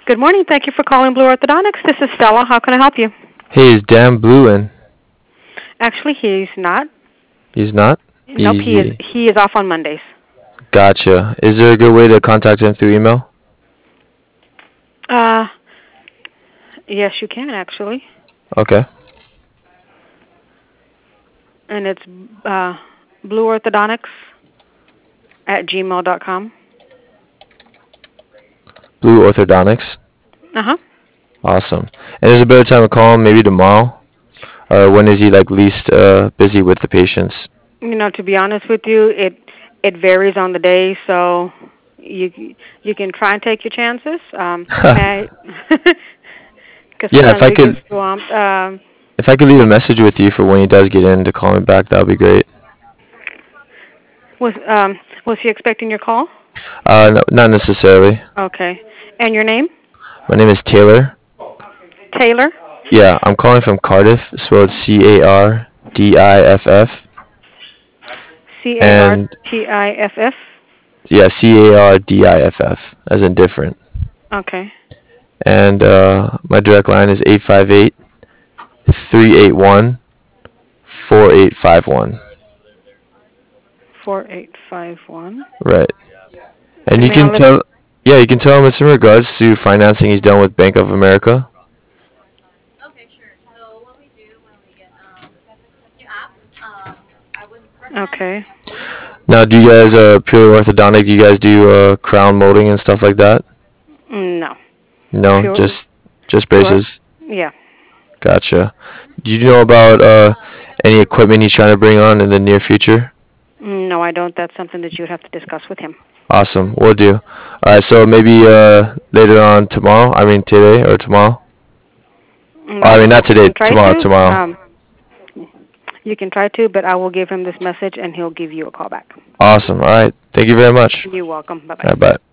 Good morning. Thank you for calling Blue Orthodontics. This is Stella. How can I help you? Hey, is Dan Blue in? Actually, he's not. He's not? Nope, he is. Easy. He is off on Mondays. Gotcha. Is there a good way to contact him through email? Uh, yes, you can actually, Okay. and it's blueorthodontics@gmail.com. Blue Orthodontics. Uh-huh. Awesome. And there's a better time to call him, maybe tomorrow? Or when is he like least busy with the patients? To be honest with you, it varies on the day, so you can try and take your chances. May because Yeah, sometimes they get swamped. if I could leave a message with you for when he does get in to call me back, that would be great. Was was he expecting your call? No, not necessarily. Okay. And your name? My name is Taylor. Taylor? Yeah, I'm calling from Cardiff, spelled Cardiff. And Cartiff? yeah, Cardiff, as in different. Okay. And my direct line is 858-381-4851. 4851. Right. And And you may I can let tell, yeah, you can tell him it's in regards to financing he's done with Bank of America. Okay. Now, do you guys purely orthodontic? Do you guys do crown molding and stuff like that? No. No, Pure just pure braces. yeah. Gotcha. Do you know about any equipment he's trying to bring on in the near future? No, I don't. That's something that you would have to discuss with him. Awesome, we'll do. All right, so maybe later on tomorrow. I mean today or tomorrow. Oh, I mean not You today. can try Tomorrow. to. Tomorrow. You can try to, but I will give him this message and he'll give you a call back. Awesome. All right. Thank you very much. You're welcome. All Bye-bye. right, bye.